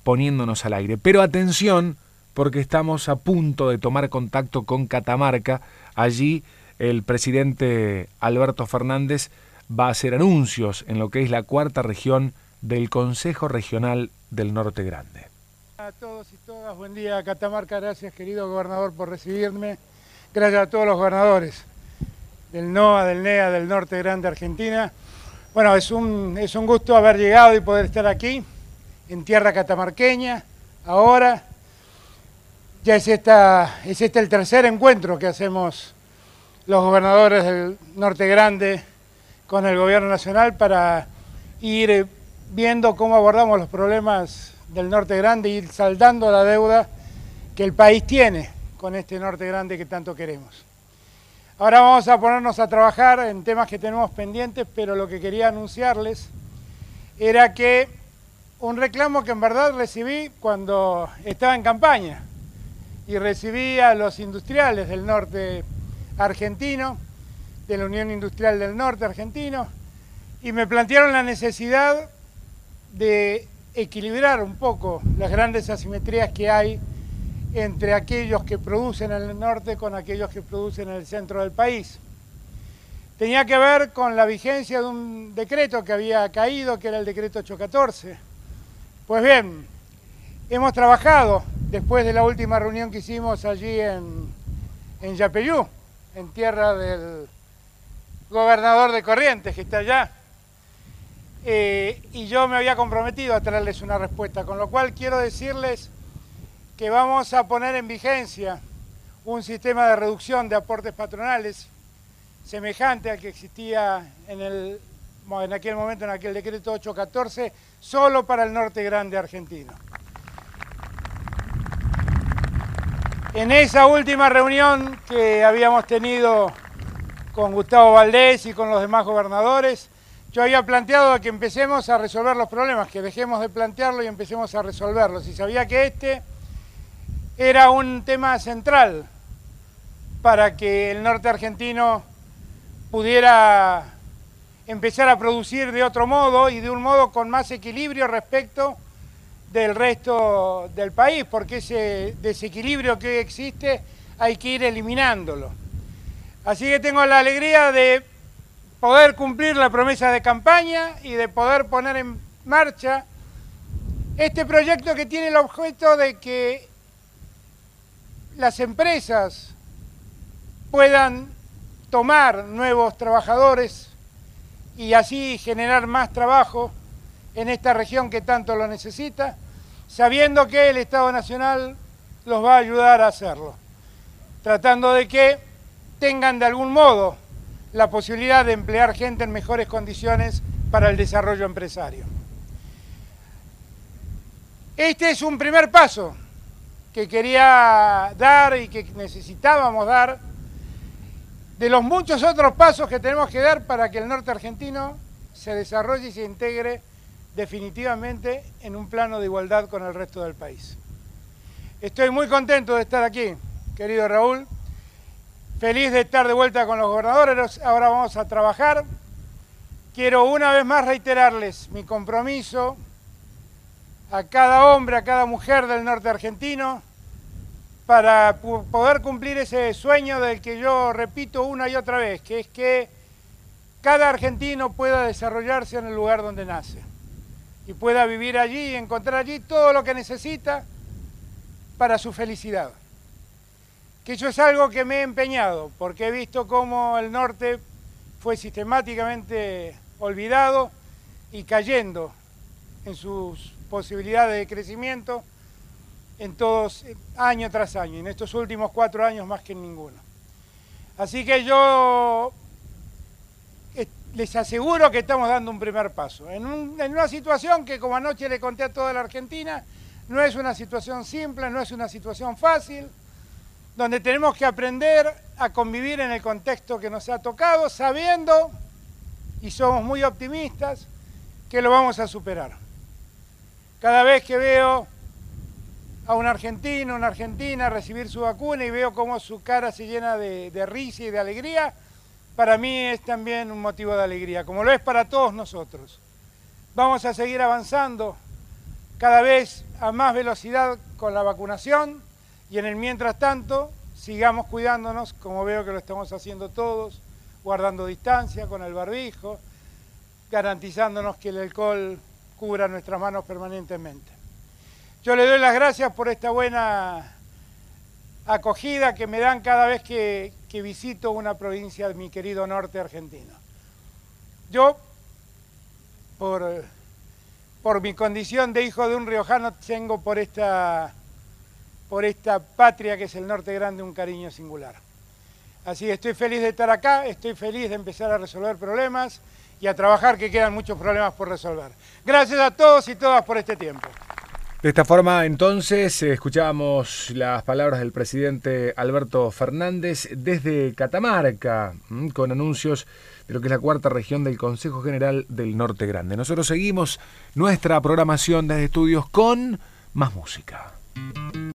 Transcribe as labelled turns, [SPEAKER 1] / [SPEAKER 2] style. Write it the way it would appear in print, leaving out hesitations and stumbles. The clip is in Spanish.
[SPEAKER 1] poniéndonos al aire. Pero atención, porque estamos a punto de tomar contacto con Catamarca. Allí el presidente Alberto Fernández va a hacer anuncios en lo que es la cuarta región del Consejo Regional del Norte Grande.
[SPEAKER 2] A todos y todas, buen día Catamarca, gracias querido gobernador por recibirme, gracias a todos los gobernadores del NOA, del NEA, del Norte Grande Argentina. Bueno, es un gusto haber llegado y poder estar aquí, en tierra catamarqueña, ahora. Ya es este el tercer encuentro que hacemos los gobernadores del Norte Grande con el gobierno nacional para ir viendo cómo abordamos los problemas del Norte Grande y ir saldando la deuda que el país tiene con este Norte Grande que tanto queremos. Ahora vamos a ponernos a trabajar en temas que tenemos pendientes, pero lo que quería anunciarles era que un reclamo que en verdad recibí cuando estaba en campaña y recibí a los industriales del norte argentino, de la Unión Industrial del Norte argentino, y me plantearon la necesidad de equilibrar un poco las grandes asimetrías que hay entre aquellos que producen en el norte con aquellos que producen en el centro del país. Tenía que ver con la vigencia de un decreto que había caído, que era el decreto 814. Pues bien, hemos trabajado después de la última reunión que hicimos allí en Yapeyú, en tierra del gobernador de Corrientes, que está allá, y yo me había comprometido a traerles una respuesta, con lo cual quiero decirles que vamos a poner en vigencia un sistema de reducción de aportes patronales semejante al que existía en aquel momento, en aquel decreto 814, solo para el Norte Grande argentino. En esa última reunión que habíamos tenido con Gustavo Valdés y con los demás gobernadores, yo había planteado que empecemos a resolver los problemas, que dejemos de plantearlo y empecemos a resolverlos. Y sabía que este era un tema central para que el norte argentino pudiera empezar a producir de otro modo y de un modo con más equilibrio respecto del resto del país, porque ese desequilibrio que existe hay que ir eliminándolo. Así que tengo la alegría de poder cumplir la promesa de campaña y de poder poner en marcha este proyecto que tiene el objeto de que las empresas puedan tomar nuevos trabajadores y así generar más trabajo en esta región que tanto lo necesita, sabiendo que el Estado Nacional los va a ayudar a hacerlo, tratando de que tengan de algún modo la posibilidad de emplear gente en mejores condiciones para el desarrollo empresario. Este es un primer paso que quería dar y que necesitábamos dar, de los muchos otros pasos que tenemos que dar para que el norte argentino se desarrolle y se integre definitivamente en un plano de igualdad con el resto del país. Estoy muy contento de estar aquí, querido Raúl, feliz de estar de vuelta con los gobernadores. Ahora vamos a trabajar. Quiero una vez más reiterarles mi compromiso a cada hombre, a cada mujer del norte argentino, para poder cumplir ese sueño del que yo repito una y otra vez, que es que cada argentino pueda desarrollarse en el lugar donde nace y pueda vivir allí y encontrar allí todo lo que necesita para su felicidad. Que eso es algo que me he empeñado, porque he visto cómo el norte fue sistemáticamente olvidado y cayendo en sus posibilidades de crecimiento en todos, año tras año, en estos últimos 4 años más que en ninguno. Así que yo les aseguro que estamos dando un primer paso, en una situación que, como anoche le conté a toda la Argentina, no es una situación simple, no es una situación fácil, donde tenemos que aprender a convivir en el contexto que nos ha tocado, sabiendo, y somos muy optimistas, que lo vamos a superar. Cada vez que veo a un argentino, una argentina recibir su vacuna y veo cómo su cara se llena de risa y de alegría, para mí es también un motivo de alegría, como lo es para todos nosotros. Vamos a seguir avanzando cada vez a más velocidad con la vacunación y en el mientras tanto sigamos cuidándonos, como veo que lo estamos haciendo todos, guardando distancia con el barbijo, garantizándonos que el alcohol cubra nuestras manos permanentemente. Yo le doy las gracias por esta buena acogida que me dan cada vez que visito una provincia de mi querido norte argentino. Yo, por mi condición de hijo de un riojano, tengo por esta patria que es el Norte Grande un cariño singular. Así que estoy feliz de estar acá, estoy feliz de empezar a resolver problemas y a trabajar, que quedan muchos problemas por resolver. Gracias a todos y todas por este tiempo.
[SPEAKER 1] De esta forma, entonces, escuchábamos las palabras del presidente Alberto Fernández desde Catamarca, con anuncios de lo que es la cuarta región del Consejo General del Norte Grande. Nosotros seguimos nuestra programación desde estudios con más música.